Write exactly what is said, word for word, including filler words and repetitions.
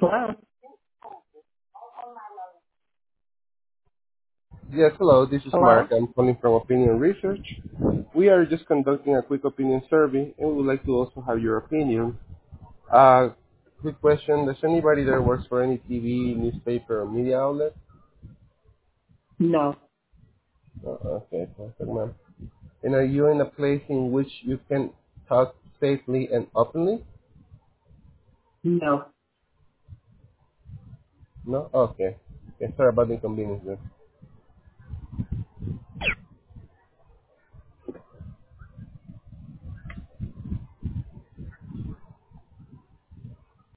Hello. Yes, hello, this is Hello. Mark. I'm calling from Opinion Research. We are just conducting a quick opinion survey and we would like to also have your opinion. Uh, quick question, does anybody there works for any T V, newspaper, or media outlet? No. Oh, okay, perfect, ma'am. And are you in a place in which you can talk safely and openly? No. No? Okay. Okay, sorry about the inconvenience then.